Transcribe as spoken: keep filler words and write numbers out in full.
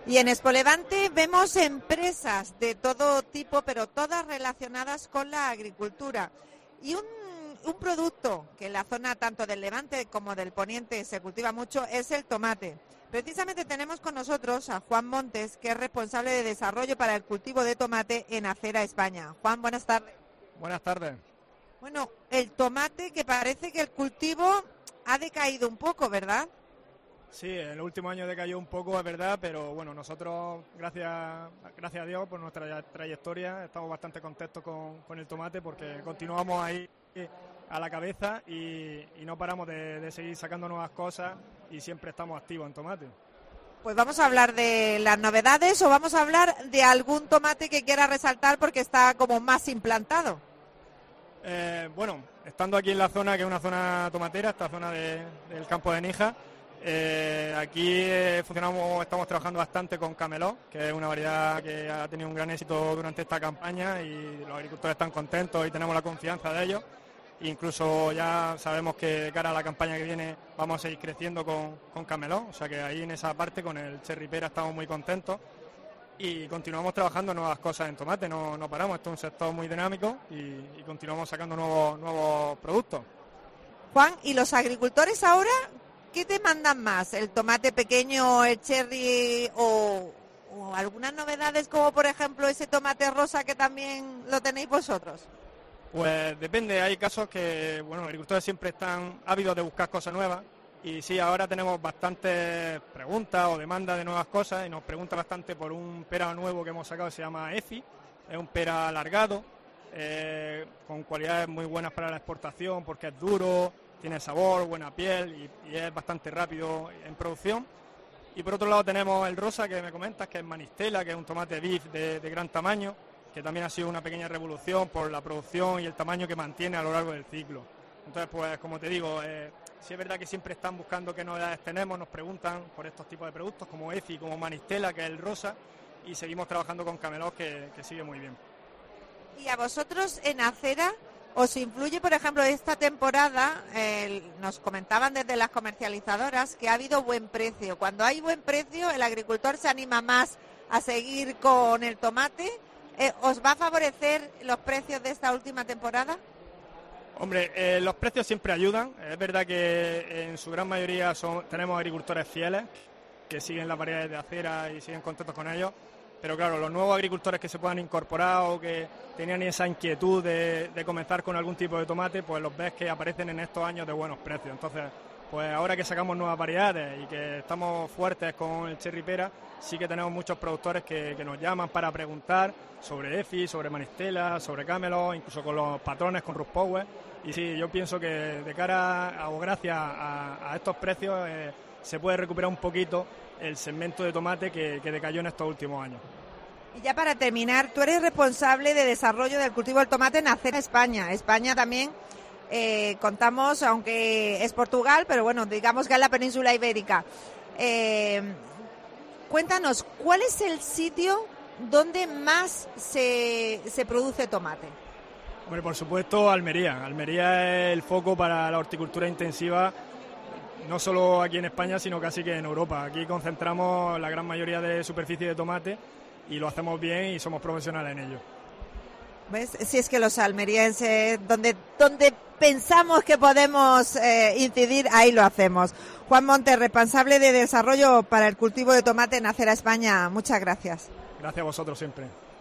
Y en Expo Levante vemos empresas de todo tipo, pero todas relacionadas con la agricultura. Y un, un producto que en la zona tanto del Levante como del Poniente se cultiva mucho es el tomate. Precisamente tenemos con nosotros a Juan Montes, que es responsable de desarrollo para el cultivo de tomate en Acera, España. Juan, buenas tardes. Buenas tardes. Bueno, el tomate, que parece que el cultivo ha decaído un poco, ¿verdad? Sí, el último año decayó un poco, es verdad, pero bueno, nosotros, gracias gracias a Dios por nuestra trayectoria, estamos bastante contentos con, con el tomate porque continuamos ahí a la cabeza y, y no paramos de, de seguir sacando nuevas cosas y siempre estamos activos en tomate. Pues vamos a hablar de las novedades o vamos a hablar de algún tomate que quiera resaltar porque está como más implantado. Eh, bueno, estando aquí en la zona, que es una zona tomatera, esta zona de, del campo de Níjar, eh, aquí eh, funcionamos, estamos trabajando bastante con Camelot, que es una variedad que ha tenido un gran éxito durante esta campaña y los agricultores están contentos y tenemos la confianza de ellos. Incluso ya sabemos que de cara a la campaña que viene vamos a seguir creciendo con, con Camelot, o sea que ahí en esa parte con el Cherry Pera estamos muy contentos. Y continuamos trabajando nuevas cosas en tomate, no, no paramos, esto es un sector muy dinámico y, y continuamos sacando nuevos, nuevos productos. Juan, ¿y los agricultores ahora qué demandan más? ¿El tomate pequeño, el cherry o, o algunas novedades como por ejemplo ese tomate rosa que también lo tenéis vosotros? Pues depende, hay casos que bueno, los agricultores siempre están ávidos de buscar cosas nuevas. Y sí, ahora tenemos bastantes preguntas o demandas de nuevas cosas y nos pregunta bastante por un pera nuevo que hemos sacado, se llama Efi, es un pera alargado, eh, con cualidades muy buenas para la exportación porque es duro, tiene sabor, buena piel y, y es bastante rápido en producción. Y por otro lado tenemos el rosa que me comentas, que es Manistela, que es un tomate beef de, de gran tamaño, que también ha sido una pequeña revolución por la producción y el tamaño que mantiene a lo largo del ciclo. Entonces, pues como te digo, eh, sí es verdad que siempre están buscando qué novedades tenemos, nos preguntan por estos tipos de productos como Efi, como Manistela, que es el rosa, y seguimos trabajando con Camelot, que, que sigue muy bien. ¿Y a vosotros en Acera os influye, por ejemplo, esta temporada, eh, nos comentaban desde las comercializadoras que ha habido buen precio? Cuando hay buen precio, el agricultor se anima más a seguir con el tomate. Eh, ¿Os va a favorecer los precios de esta última temporada? Hombre, eh, los precios siempre ayudan. Es verdad que en su gran mayoría son, tenemos agricultores fieles que siguen las variedades de Acera y siguen contentos con ellos. Pero claro, los nuevos agricultores que se puedan incorporar o que tenían esa inquietud de, de comenzar con algún tipo de tomate, pues los ves que aparecen en estos años de buenos precios. Entonces, pues ahora que sacamos nuevas variedades y que estamos fuertes con el Cherry Pera, sí que tenemos muchos productores que, que nos llaman para preguntar sobre Efi, sobre Manistela, sobre Camelot, incluso con los patrones, con Root Power. Y sí, yo pienso que de cara a, o gracias a, a estos precios eh, se puede recuperar un poquito el segmento de tomate que, que decayó en estos últimos años. Y ya para terminar, tú eres responsable de desarrollo del cultivo del tomate en Acera, España. España también eh, contamos, aunque es Portugal, pero bueno, digamos que es la península ibérica. Eh, cuéntanos, ¿cuál es el sitio donde más se, se produce tomate? Bueno, por supuesto, Almería. Almería es el foco para la horticultura intensiva, no solo aquí en España, sino casi que en Europa. Aquí concentramos la gran mayoría de superficie de tomate y lo hacemos bien y somos profesionales en ello. ¿Ves? Si es que los almerienses, donde, donde pensamos que podemos eh, incidir, ahí lo hacemos. Juan Montes, responsable de desarrollo para el cultivo de tomate en Acera, España. Muchas gracias. Gracias a vosotros siempre.